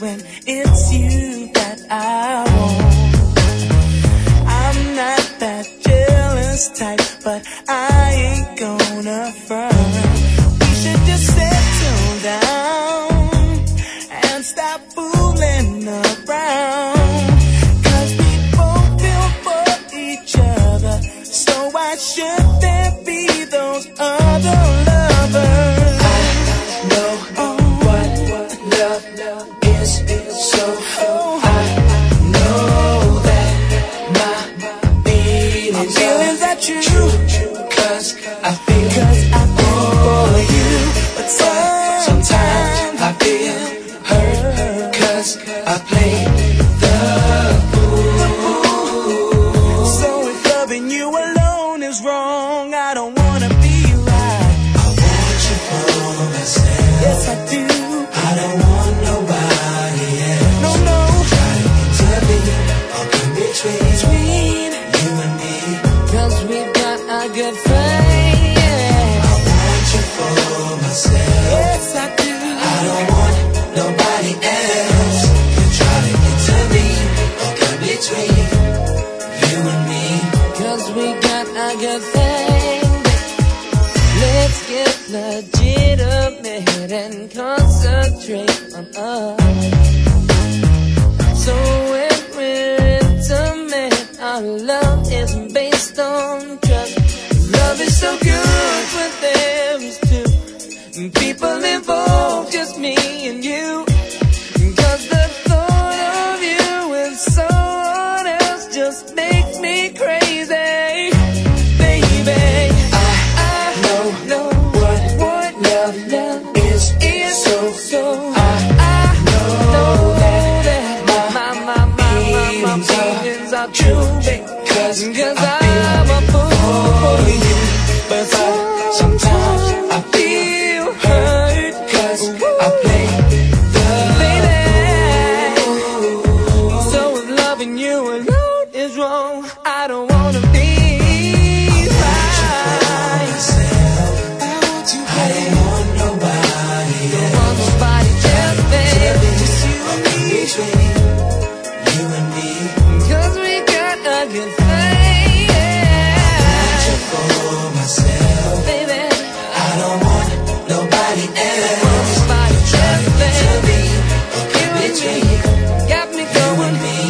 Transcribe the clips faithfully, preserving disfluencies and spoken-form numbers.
when it's you that I want. I'm not that jealous type, but I ain't gonna front. We should just settle down and stop fooling around, 'cause we both feel for each other, so why should there be those other lovers? I know oh, what, what love, love is, so oh, I know that my feelings, my feelings are, are true, true, 'cause I feel, Cause I feel for you, but sometimes, sometimes I feel hurt, 'cause I play the fool. So if loving you alone is wrong, I don't wanna be right. I want you for myself. Yes, I do. I don't want nobody else. No, no. Try to intervene or come between, between you and me, 'cause we've got a good thing, yeah. I want you for myself. Yes, I do. I don't want nobody else. Try to intervene or come between you and me, 'cause we got a good thing. Let's get legitimate and concentrate on us. So when we're intimate, our love is based on trust. Love is so good when there's two people involved, just me and you. 'Cause the thought of you and someone else just makes me crazy, baby. I, I know, know what, what love, love is, is so, so I, I know, know that, that my, my, my, my, my feelings are true, cause, cause I I'm a fool for you, but sometimes I feel hurt, 'cause I play the fool. So if loving you alone is wrong, I don't wanna be right. I want you, I don't want nobody else. Don't want nobody else, baby. Just you and me, between you and me, 'cause we got a good thing, yeah. I want you for myself, baby. I don't want nobody else. Don't want nobody else, baby. You and me, Got me you going. and me.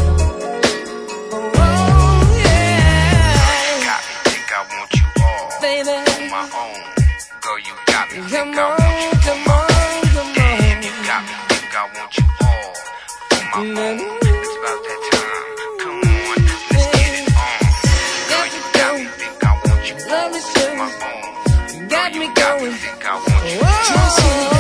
Oh, yeah. Got me think I want you all Baby. on my own. Girl, you got me think Come I on, want you come on my on, come Damn, on. you got me think I want you all on my own. It's about that time. Come on, let's get it on. Girl, you got me think I want you all Love is true. on my own. Girl, Got you me got me going. think I want you Whoa. Just you